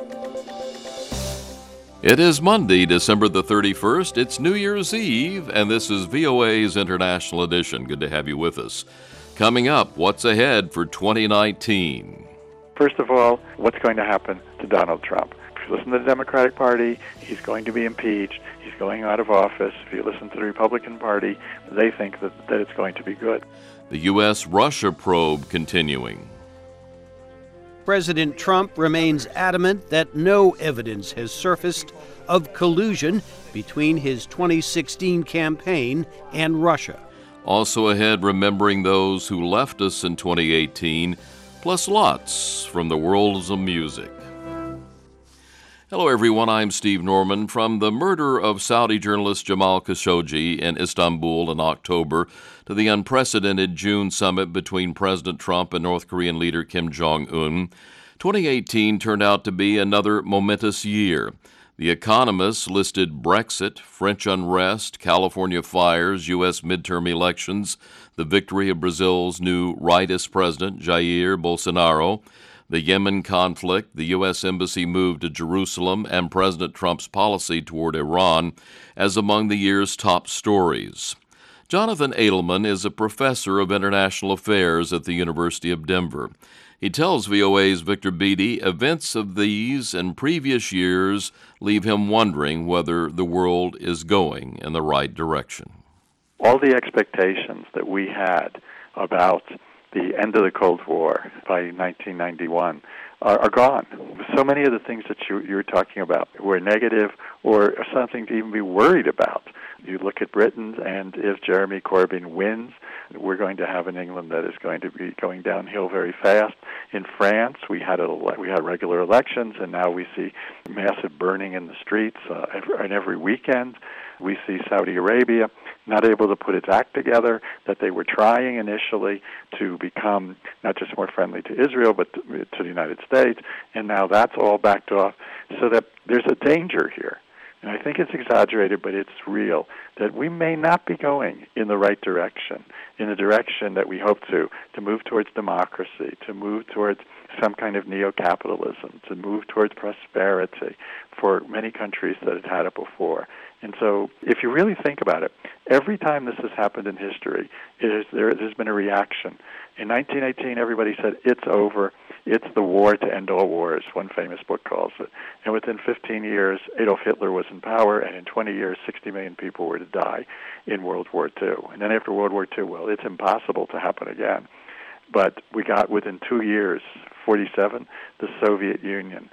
It is Monday, December the 31st. It's New Year's Eve, and this is VOA's International Edition. Good to have you with us. Coming up, what's ahead for 2019? First of all, what's going to happen to Donald Trump? If you listen to the Democratic Party, he's going to be impeached. He's going out of office. If you listen to the Republican Party, they think that it's going to be good. The U.S.-Russia probe continuing. President Trump remains adamant that no evidence has surfaced of collusion between his 2016 campaign and Russia. Also ahead, remembering those who left us in 2018, plus lots from the worlds of music. Hello, everyone. I'm Steve Norman. From the murder of Saudi journalist Jamal Khashoggi in Istanbul in October to the unprecedented June summit between President Trump and North Korean leader Kim Jong-un, 2018 turned out to be another momentous year. The Economist listed Brexit, French unrest, California fires, U.S. midterm elections, the victory of Brazil's new rightist president, Jair Bolsonaro, the Yemen conflict, the U.S. Embassy move to Jerusalem, and President Trump's policy toward Iran as among the year's top stories. Jonathan Adelman is a professor of international affairs at the University of Denver. He tells VOA's Victor Beattie events of these and previous years leave him wondering whether the world is going in the right direction. All the expectations that we had about the end of the Cold War by 1991 are gone. So many of the things that you were talking about were negative or something to even be worried about. You look at Britain, and if Jeremy Corbyn wins, we're going to have an England that is going to be going downhill very fast. In France, we had regular elections, and now we see massive burning in the streets every weekend. We see Saudi Arabia not able to put its act together, that they were trying initially to become not just more friendly to Israel, but to the United States, and now that's all backed off, so that there's a danger here. And I think it's exaggerated, but it's real, that we may not be going in the right direction, in the direction that we hope to move towards democracy, to move towards some kind of neo-capitalism, to move towards prosperity for many countries that had it before. And so if you really think about it, every time this has happened in history, there's been a reaction. In 1918, everybody said, it's over. It's the war to end all wars, one famous book calls it. And within 15 years, Adolf Hitler was in power, and in 20 years, 60 million people were to die in World War II. And then after World War II, well, it's impossible to happen again. But we got, within 2 years, 47, the Soviet Union.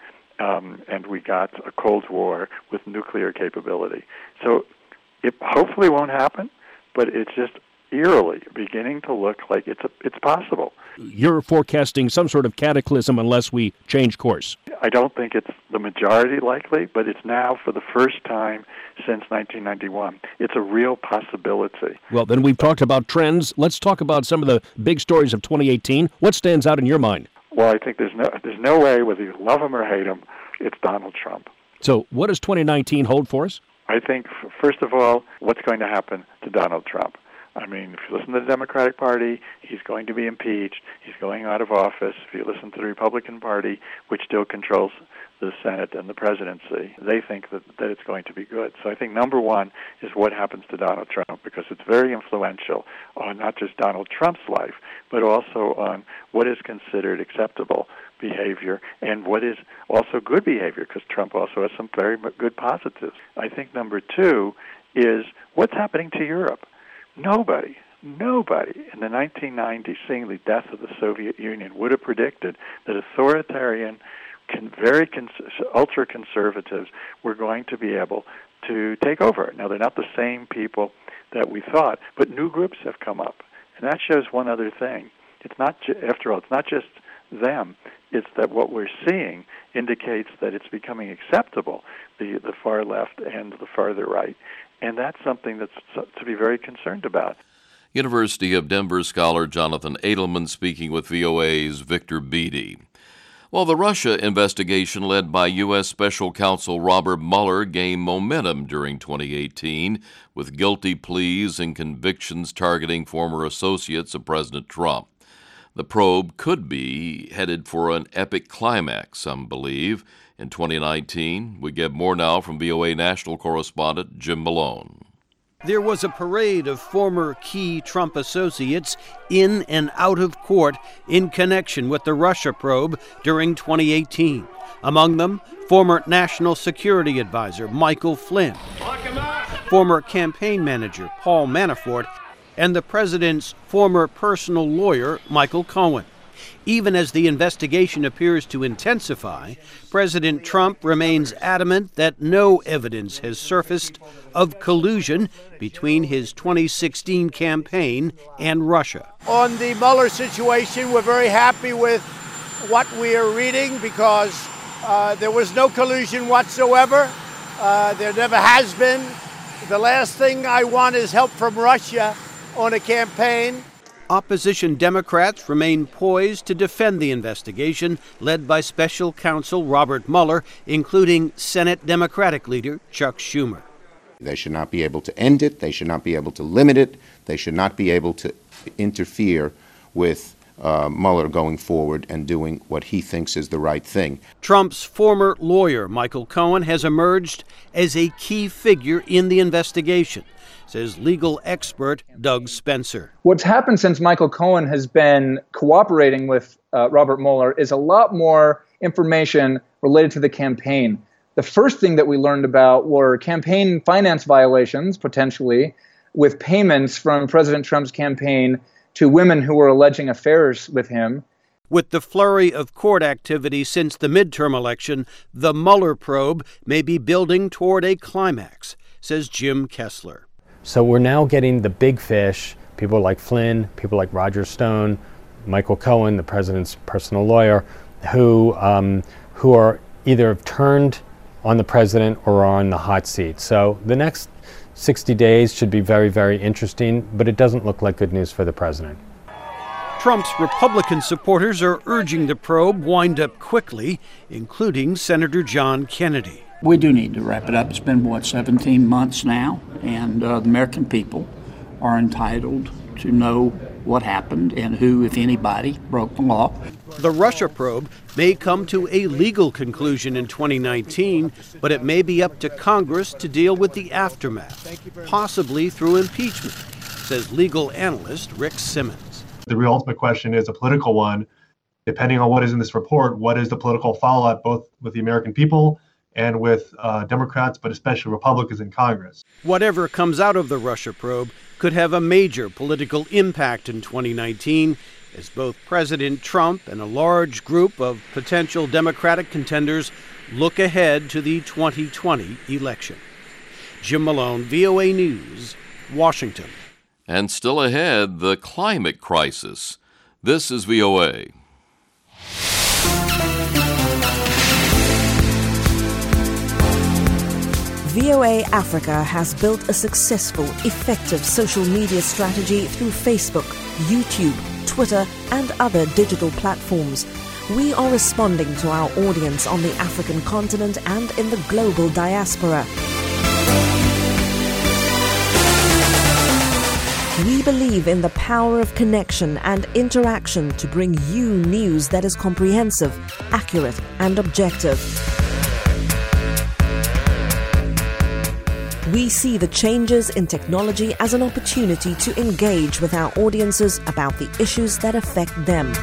And we got a Cold War with nuclear capability. So it hopefully won't happen, but it's just eerily beginning to look like it's possible. You're forecasting some sort of cataclysm unless we change course. I don't think it's the majority likely, but it's now for the first time since 1991. It's a real possibility. Well, then we've talked about trends. Let's talk about some of the big stories of 2018. What stands out in your mind? Well, I think there's no way, whether you love him or hate him, it's Donald Trump. So what does 2019 hold for us? I think, first of all, what's going to happen to Donald Trump? I mean, if you listen to the Democratic Party, he's going to be impeached. He's going out of office. If you listen to the Republican Party, which still controls the Senate and the presidency, they think that it's going to be good. So I think number one is what happens to Donald Trump, because it's very influential on not just Donald Trump's life, but also on what is considered acceptable behavior and what is also good behavior, because Trump also has some very good positives. I think number two is what's happening to Europe. Nobody in the 1990s, seeing the death of the Soviet Union, would have predicted that authoritarian, ultra-conservatives were going to be able to take over. Now, they're not the same people that we thought, but new groups have come up. And that shows one other thing. It's not, after all, it's not just them. It's that what we're seeing indicates that it's becoming acceptable, the far left and the farther right. And that's something that's to be very concerned about. University of Denver scholar Jonathan Adelman speaking with VOA's Victor Beattie. Well, the Russia investigation led by U.S. Special Counsel Robert Mueller gained momentum during 2018 with guilty pleas and convictions targeting former associates of President Trump. The probe could be headed for an epic climax, some believe, in 2019. We get more now from VOA national correspondent Jim Malone. There was a parade of former key Trump associates in and out of court in connection with the Russia probe during 2018. Among them, former National Security Advisor Michael Flynn, former campaign manager Paul Manafort, and the president's former personal lawyer Michael Cohen. Even as the investigation appears to intensify, President Trump remains adamant that no evidence has surfaced of collusion between his 2016 campaign and Russia. On the Mueller situation, we're very happy with what we are reading because there was no collusion whatsoever. There never has been. The last thing I want is help from Russia on a campaign. Opposition Democrats remain poised to defend the investigation led by special counsel Robert Mueller, including Senate Democratic leader Chuck Schumer. They should not be able to end it. They should not be able to limit it. They should not be able to interfere with Mueller going forward and doing what he thinks is the right thing. Trump's former lawyer, Michael Cohen, has emerged as a key figure in the investigation, says legal expert Doug Spencer. What's happened since Michael Cohen has been cooperating with Robert Mueller is a lot more information related to the campaign. The first thing that we learned about were campaign finance violations, potentially, with payments from President Trump's campaign to women who were alleging affairs with him. With the flurry of court activity since the midterm election, the Mueller probe may be building toward a climax, says Jim Kessler. So we're now getting the big fish, people like Flynn, people like Roger Stone, Michael Cohen, the president's personal lawyer, who are either turned on the president or on the hot seat. So the next 60 days should be very, very interesting, but it doesn't look like good news for the president. Trump's Republican supporters are urging the probe wind up quickly, including Senator John Kennedy. We do need to wrap it up. It's been, 17 months now, and the American people are entitled to know what happened and who, if anybody, broke the law. The Russia probe may come to a legal conclusion in 2019, but it may be up to Congress to deal with the aftermath, possibly through impeachment, says legal analyst Rick Simmons. The real ultimate question is a political one. Depending on what is in this report, what is the political fallout both with the American people and with Democrats, but especially Republicans in Congress? Whatever comes out of the Russia probe could have a major political impact in 2019, as both President Trump and a large group of potential Democratic contenders look ahead to the 2020 election. Jim Malone, VOA News, Washington. And still ahead, the climate crisis. This is VOA. VOA Africa has built a successful, effective social media strategy through Facebook, YouTube, Twitter, and other digital platforms. We are responding to our audience on the African continent and in the global diaspora. We believe in the power of connection and interaction to bring you news that is comprehensive, accurate, and objective. We see the changes in technology as an opportunity to engage with our audiences about the issues that affect them.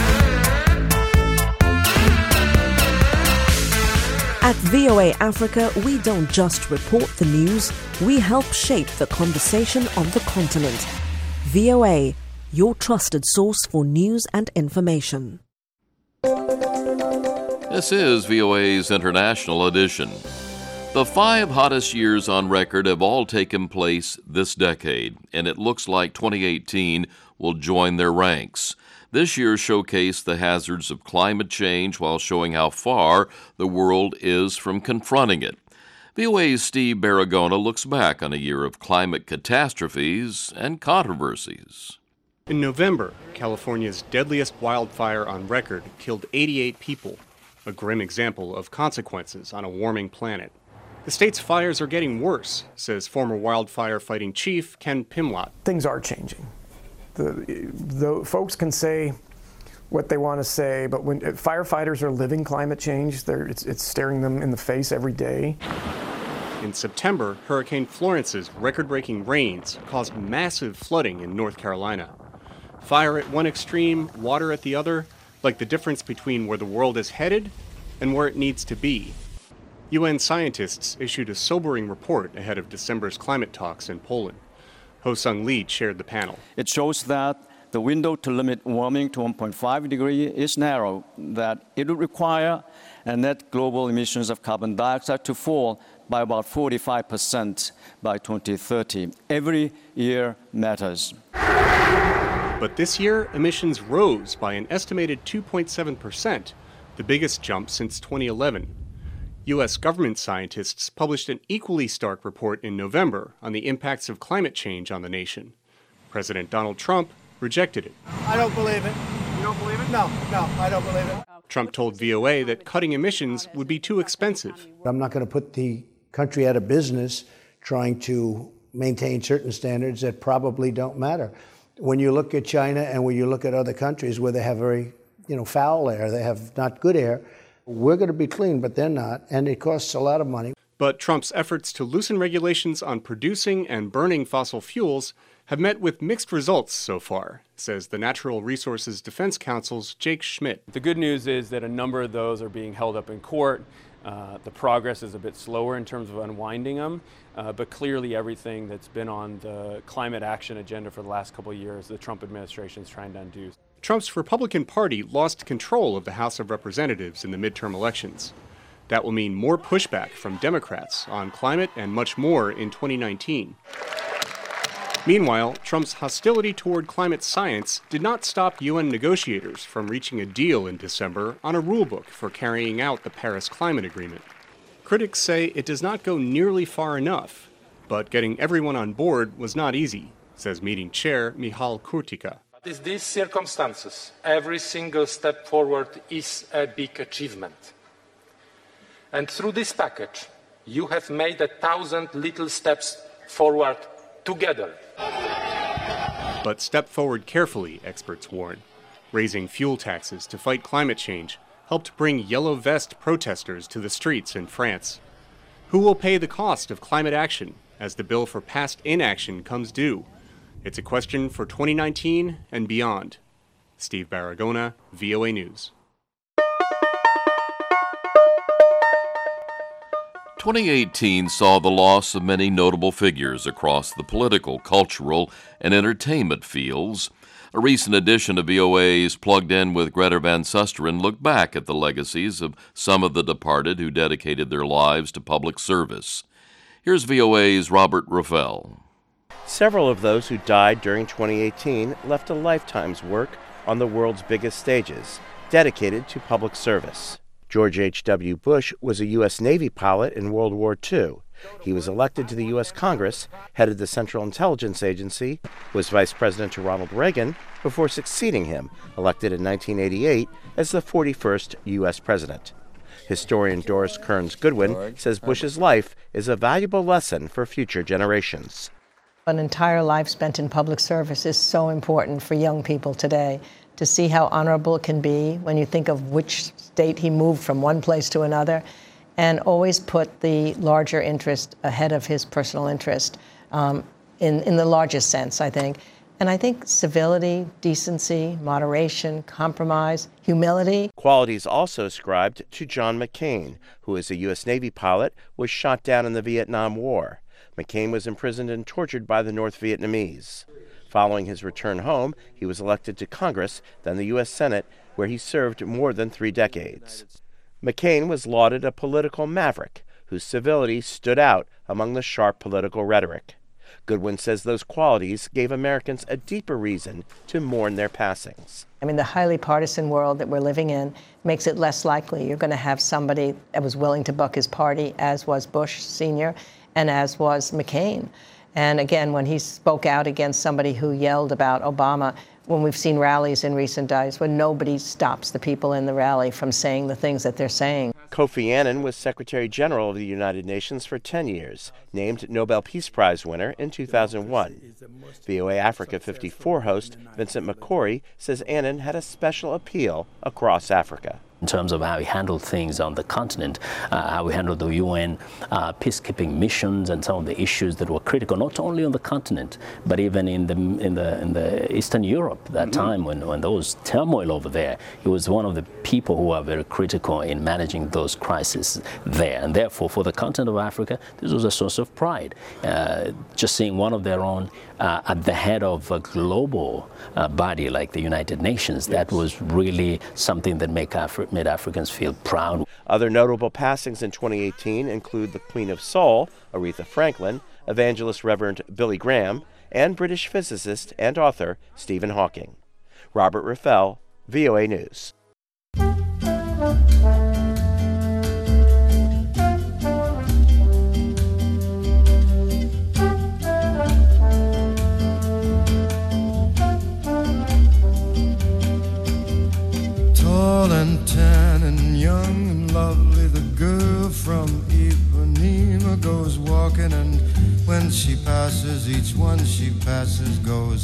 At VOA Africa, we don't just report the news, we help shape the conversation on the continent. VOA, your trusted source for news and information. This is VOA's International Edition. The 5 hottest years on record have all taken place this decade, and it looks like 2018 will join their ranks. This year showcased the hazards of climate change while showing how far the world is from confronting it. VOA's Steve Baragona looks back on a year of climate catastrophes and controversies. In November, California's deadliest wildfire on record killed 88 people, a grim example of consequences on a warming planet. The state's fires are getting worse, says former wildfire fighting chief Ken Pimlott. Things are changing. The folks can say what they want to say, but when firefighters are living climate change, it's staring them in the face every day. In September, Hurricane Florence's record-breaking rains caused massive flooding in North Carolina. Fire at one extreme, water at the other, like the difference between where the world is headed and where it needs to be. UN scientists issued a sobering report ahead of December's climate talks in Poland. Ho-Sung Lee chaired the panel. It shows that the window to limit warming to 1.5 degrees is narrow, that it would require net global emissions of carbon dioxide to fall by about 45% by 2030. Every year matters. But this year, emissions rose by an estimated 2.7%, the biggest jump since 2011. U.S. government scientists published an equally stark report in November on the impacts of climate change on the nation. President Donald Trump rejected it. I don't believe it. You don't believe it? No, I don't believe it. Trump told VOA that cutting emissions would be too expensive. I'm not going to put the country out of business trying to maintain certain standards that probably don't matter. When you look at China and when you look at other countries where they have very, foul air, they have not good air, we're going to be clean, but they're not, and it costs a lot of money. But Trump's efforts to loosen regulations on producing and burning fossil fuels have met with mixed results so far, says the Natural Resources Defense Council's Jake Schmidt. The good news is that a number of those are being held up in court. The progress is a bit slower in terms of unwinding them, but clearly everything that's been on the climate action agenda for the last couple of years, the Trump administration is trying to undo. Trump's Republican Party lost control of the House of Representatives in the midterm elections. That will mean more pushback from Democrats on climate and much more in 2019. Meanwhile, Trump's hostility toward climate science did not stop UN negotiators from reaching a deal in December on a rulebook for carrying out the Paris Climate Agreement. Critics say it does not go nearly far enough, but getting everyone on board was not easy, says meeting chair Michal Kurtika. In these circumstances, every single step forward is a big achievement. And through this package, you have made 1,000 little steps forward together. But step forward carefully, experts warn. Raising fuel taxes to fight climate change helped bring yellow vest protesters to the streets in France. Who will pay the cost of climate action as the bill for past inaction comes due? It's a question for 2019 and beyond. Steve Baragona, VOA News. 2018 saw the loss of many notable figures across the political, cultural, and entertainment fields. A recent edition of VOA's Plugged In with Greta Van Susteren looked back at the legacies of some of the departed who dedicated their lives to public service. Here's VOA's Robert Raffel. Several of those who died during 2018 left a lifetime's work on the world's biggest stages, dedicated to public service. George H.W. Bush was a U.S. Navy pilot in World War II. He was elected to the U.S. Congress, headed the Central Intelligence Agency, was vice president to Ronald Reagan before succeeding him, elected in 1988 as the 41st U.S. president. Historian Doris Kearns Goodwin says Bush's life is a valuable lesson for future generations. An entire life spent in public service is so important for young people today. To see how honorable it can be when you think of which state he moved from one place to another, and always put the larger interest ahead of his personal interest in the largest sense, I think. And I think civility, decency, moderation, compromise, humility. Qualities also ascribed to John McCain, who as a U.S. Navy pilot was shot down in the Vietnam War. McCain was imprisoned and tortured by the North Vietnamese. Following his return home, he was elected to Congress, then the U.S. Senate, where he served more than 3 decades. McCain was lauded a political maverick whose civility stood out among the sharp political rhetoric. Goodwin says those qualities gave Americans a deeper reason to mourn their passings. I mean, the highly partisan world that we're living in makes it less likely you're going to have somebody that was willing to buck his party, as was Bush Sr. and as was McCain. And again, when he spoke out against somebody who yelled about Obama, when we've seen rallies in recent days where nobody stops the people in the rally from saying the things that they're saying. Kofi Annan was Secretary General of the United Nations for 10 years, named Nobel Peace Prize winner in 2001. VOA Africa 54 host Vincent McCory says Annan had a special appeal across Africa. In terms of how he handled things on the continent, how he handled the UN peacekeeping missions and some of the issues that were critical, not only on the continent, but even in the Eastern Europe that time when there was turmoil over there. He was one of the people who were very critical in managing those crises there. And therefore, for the continent of Africa, this was a source of pride. Just seeing one of their own at the head of a global body like the United Nations, that was really something that made Africans feel proud. Other notable passings in 2018 include the Queen of Soul, Aretha Franklin, evangelist Reverend Billy Graham, and British physicist and author Stephen Hawking. Robert Raffel, VOA News. Tall and tan and young and lovely, the girl from Ipanema goes walking, and when she passes, each one she passes goes,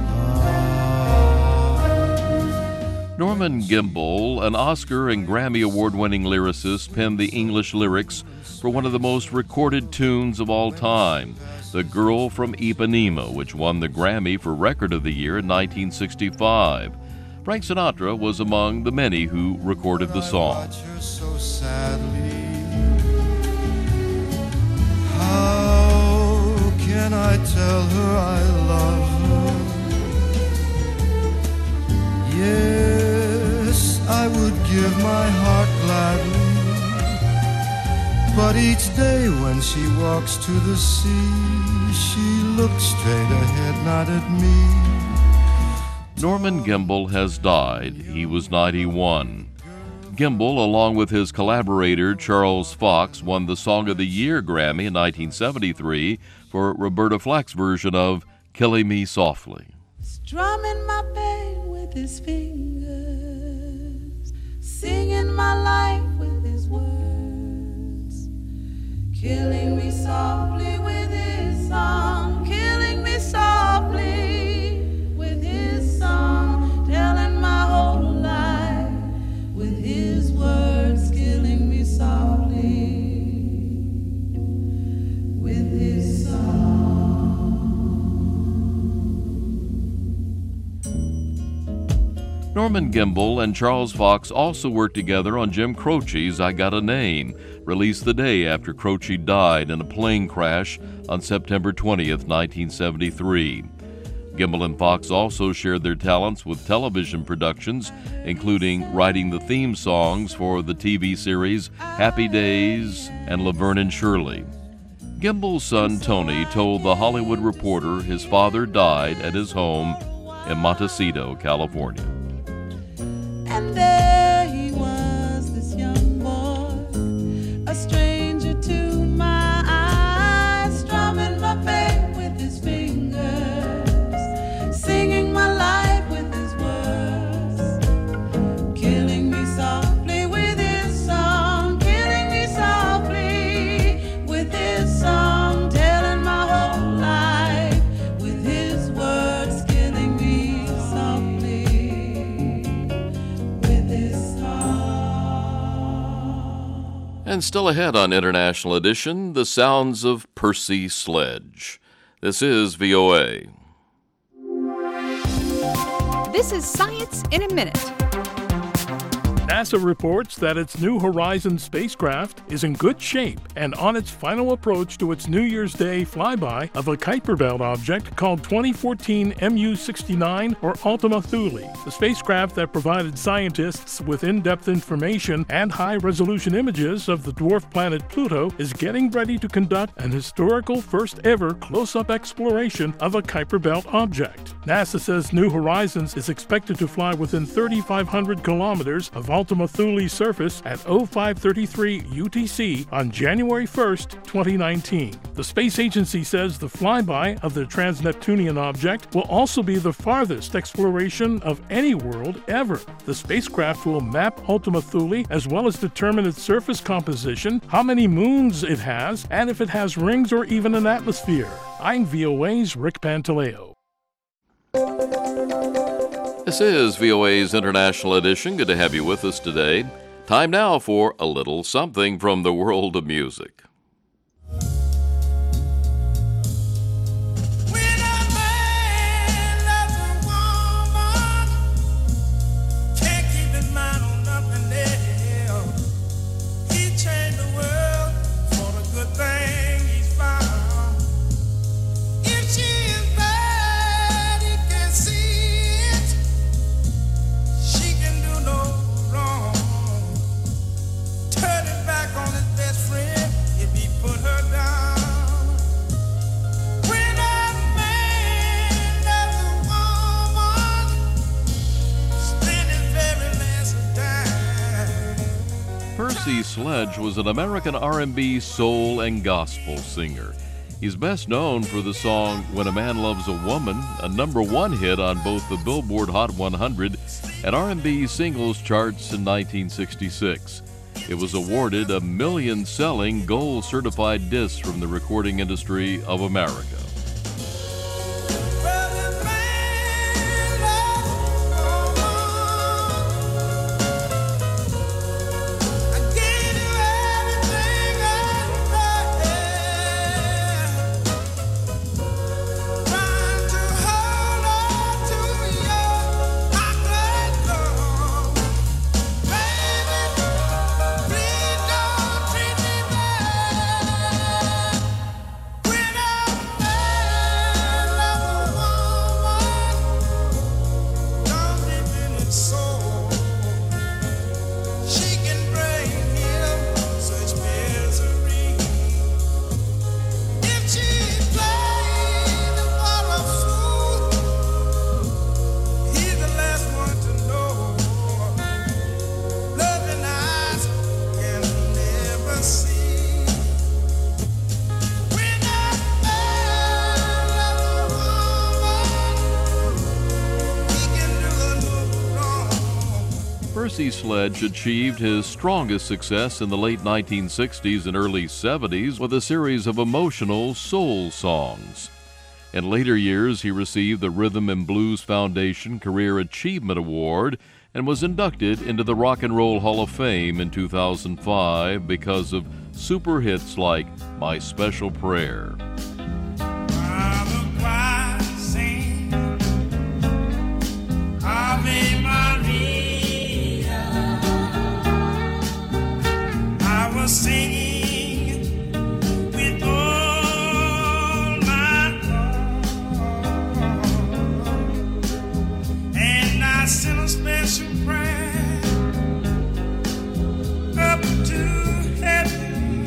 ah. Norman Gimbel, an Oscar and Grammy Award-winning lyricist, penned the English lyrics for one of the most recorded tunes of all time, The Girl from Ipanema, which won the Grammy for Record of the Year in 1965. Frank Sinatra was among the many who recorded the song. So sadly, how can I tell her I love her? Yes, I would give my heart gladly, but each day when she walks to the sea, she looks straight ahead, not at me. Norman Gimbel has died. He was 91. Gimbel, along with his collaborator Charles Fox, won the Song of the Year Grammy in 1973 for Roberta Flack's version of Killing Me Softly. Strumming my pain with his fingers, singing my life with his words, killing me softly with his song, killing me softly. Telling my whole life with his words, killing me softly with his song. Norman Gimbel and Charles Fox also worked together on Jim Croce's I Got a Name, released the day after Croce died in a plane crash on September 20th, 1973. Gimbel and Fox also shared their talents with television productions, including writing the theme songs for the TV series Happy Days and Laverne and Shirley. Gimbel's son Tony told The Hollywood Reporter his father died at his home in Montecito, California. And there he was, this young boy, a stranger to my eyes, strumming my pain with his fingers, singing my life with his words, killing me softly with his song, killing me softly with his song, telling my whole life with his words, killing me softly with his song. And still ahead on International Edition, the sounds of Percy Sledge. This is VOA. This is Science in a Minute. NASA reports that its New Horizons spacecraft is in good shape and on its final approach to its New Year's Day flyby of a Kuiper Belt object called 2014 MU-69 or Ultima Thule. The spacecraft that provided scientists with in-depth information and high-resolution images of the dwarf planet Pluto is getting ready to conduct an historical first-ever close-up exploration of a Kuiper Belt object. NASA says New Horizons is expected to fly within 3,500 kilometers of Ultima Ultima Thule surface at 0533 UTC on January 1st, 2019. The space agency says the flyby of the trans-Neptunian object will also be the farthest exploration of any world ever. The spacecraft will map Ultima Thule as well as determine its surface composition, how many moons it has, and if it has rings or even an atmosphere. I'm VOA's Rick Pantaleo. This is VOA's International Edition. Good to have you with us today. Time now for a little something from the world of music. Percy Sledge was an American R&B, soul, and gospel singer. He's best known for the song When a Man Loves a Woman, a #1 hit on both the Billboard Hot 100 and R&B singles charts in 1966. It was awarded a million-selling gold-certified disc from the Recording Industry of America. Percy Sledge achieved his strongest success in the late 1960s and early 70s with a series of emotional soul songs. In later years, he received the Rhythm and Blues Foundation Career Achievement Award and was inducted into the Rock and Roll Hall of Fame in 2005 because of super hits like My Special Prayer. Singing with all my heart, and I sent a special prayer up to heaven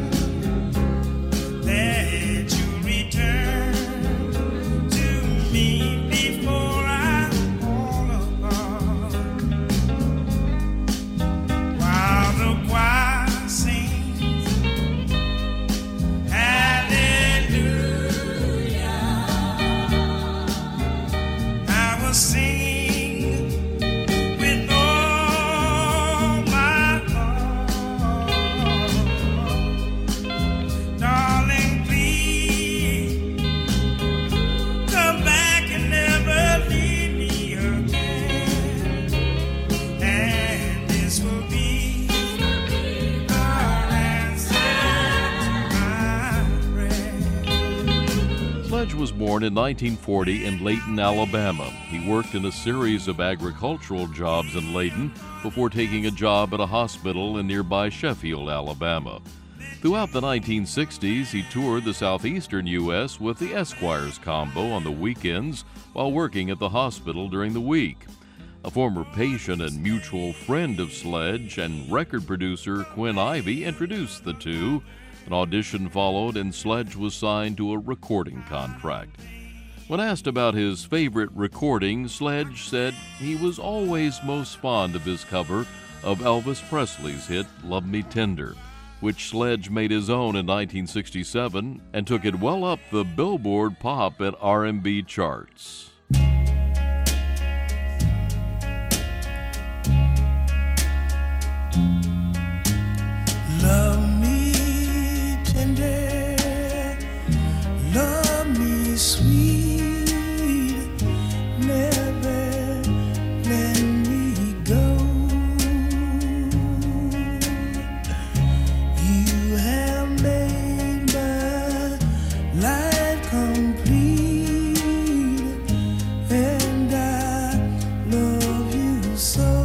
that you return to me before I fall apart. While the choir Sledge was born in 1940 in Layton, Alabama. He worked in a series of agricultural jobs in Layton before taking a job at a hospital in nearby Sheffield, Alabama. Throughout the 1960s, he toured the southeastern U.S. with the Esquires combo on the weekends while working at the hospital during the week. A former patient and mutual friend of Sledge and record producer Quinn Ivey introduced the two. An audition followed and Sledge was signed to a recording contract. When asked about his favorite recording, Sledge said he was always most fond of his cover of Elvis Presley's hit Love Me Tender, which Sledge made his own in 1967 and took it well up the Billboard Pop and R&B charts. Love me tender, love me sweet, never let me go. You have made my life complete, and I love you so.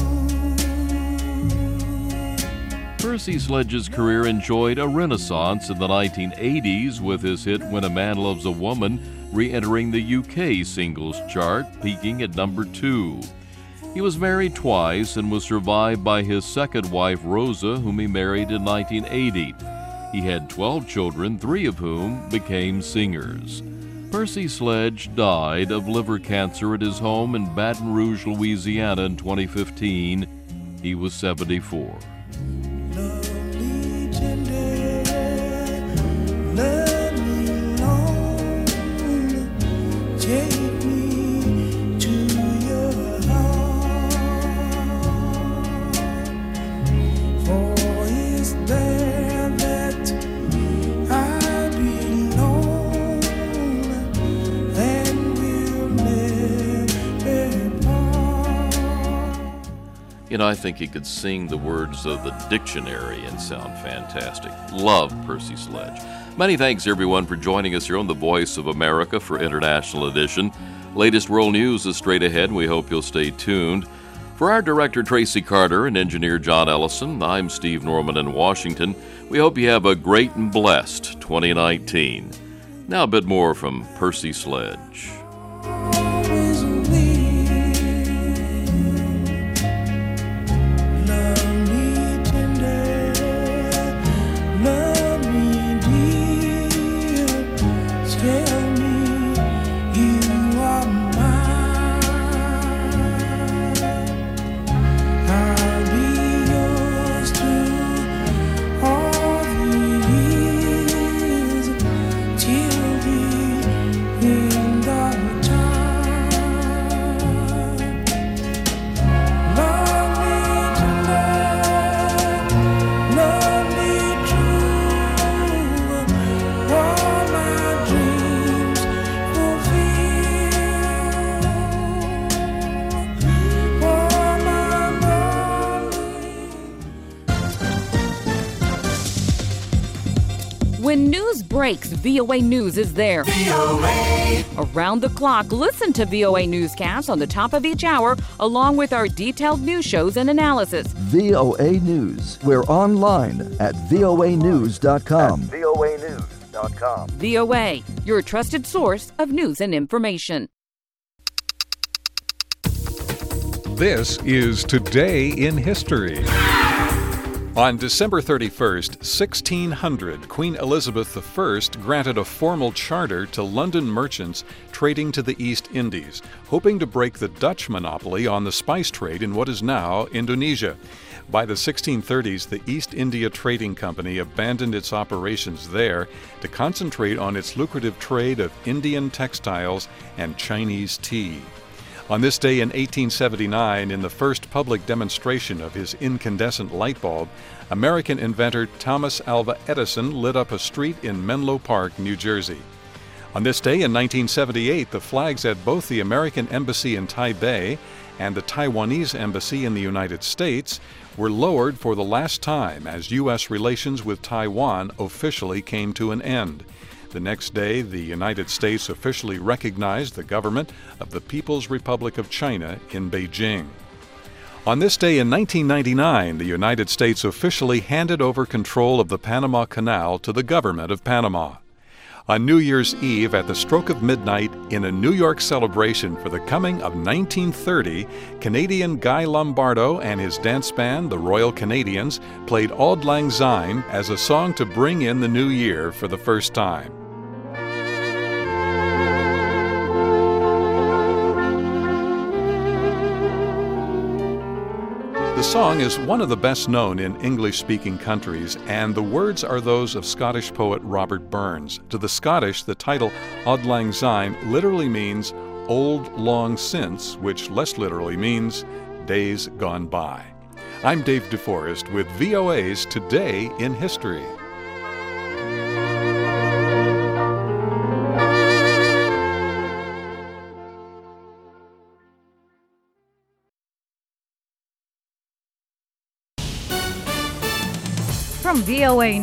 Percy Sledge's career enjoyed a renaissance in the 1980s with his hit When a Man Loves a Woman re-entering the UK singles chart, peaking at number 2. He was married twice and was survived by his second wife, Rosa, whom he married in 1980. He had 12 children, 3 of whom became singers. Percy Sledge died of liver cancer at his home in Baton Rouge, Louisiana in 2015. He was 74. Let me long, take me to your heart, for it's there that I belong, and will never part. You know, I think he could sing the words of the dictionary and sound fantastic. Love Percy Sledge. Many thanks, everyone, for joining us here on The Voice of America for International Edition. Latest world news is straight ahead, and we hope you'll stay tuned. For our director, Tracy Carter, and engineer John Ellison, I'm Steve Norman in Washington. We hope you have a great and blessed 2019. Now a bit more from Percy Sledge. When news breaks, VOA News is there. VOA! Around the clock, listen to VOA Newscasts on the top of each hour, along with our detailed news shows and analysis. VOA News. We're online at voanews.com. voanews.com. VOA, your trusted source of news and information. This is Today in History. On December 31st, 1600, Queen Elizabeth I granted a formal charter to London merchants trading to the East Indies, hoping to break the Dutch monopoly on the spice trade in what is now Indonesia. By the 1630s, the East India Trading Company abandoned its operations there to concentrate on its lucrative trade of Indian textiles and Chinese tea. On this day in 1879, in the first public demonstration of his incandescent light bulb, American inventor Thomas Alva Edison lit up a street in Menlo Park, New Jersey. On this day in 1978, the flags at both the American Embassy in Taipei and the Taiwanese Embassy in the United States were lowered for the last time as U.S. relations with Taiwan officially came to an end. The next day, the United States officially recognized the government of the People's Republic of China in Beijing. On this day in 1999, the United States officially handed over control of the Panama Canal to the government of Panama. On New Year's Eve, at the stroke of midnight, in a New York celebration for the coming of 1930, Canadian Guy Lombardo and his dance band, the Royal Canadians, played Auld Lang Syne as a song to bring in the new year for the first time. The song is one of the best known in English-speaking countries, and the words are those of Scottish poet Robert Burns. To the Scottish, the title Auld Lang Syne literally means old long since, which less literally means days gone by. I'm Dave DeForest with VOA's Today in History. From VOA